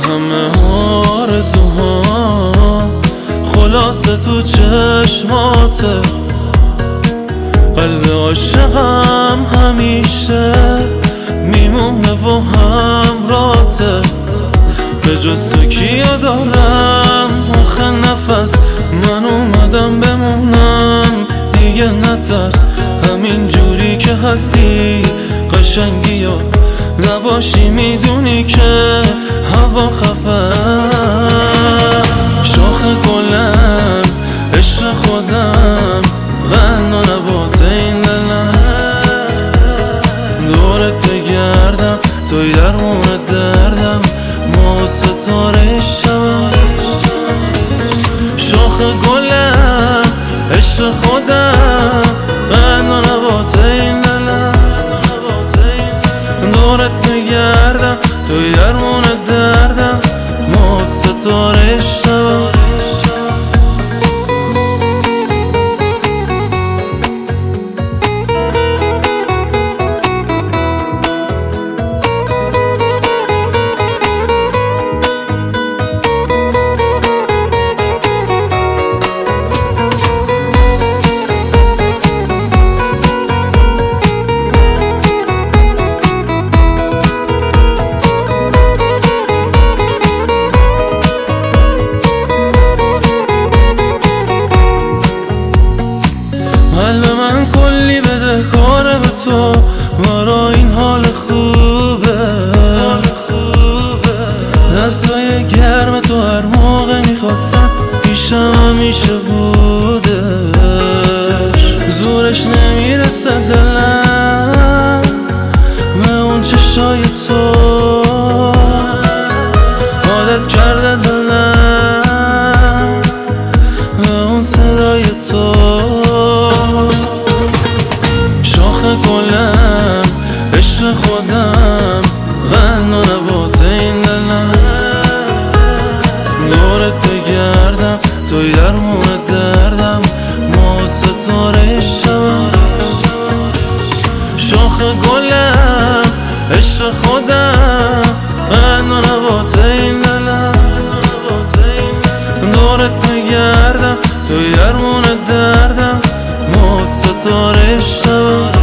همه آرزوها خلاصه تو چشماته. قلب عاشقم همیشه میمونه و همراته. به جز تو کیو دارم آخه نفس، من اومدم بمونم دیگه نترس. همین جوری که هستی قشنگی و نباشی میدونی که هوا خفه است. شاخ گلم عشق خودم غنا نبات این دلم، دورت بگردم توی درمون دردم، ما و ستاره شبم. شاخ گلم عشق خودم غنا نبات این دلم، دورت بگردم توی درمون دردم، ما و ستاره شبم. من کلی بده کاره به تو، برا این حال خوبه. دستای گرم تو هر موقع میخواستم پیشم همیشه بودش. زورش نمیرسه دلم به اون چشای تو، عادت کرده دلم به اون صدای تو. گلم عشق خودم غنا نبات این دلم، دورت بگردم توی درمون دردم، ما و ستاره شبم. شاخ گلم عشق خودم غنا نبات این دلم، دورت بگردم توی درمون دردم، ما و ستاره شبم.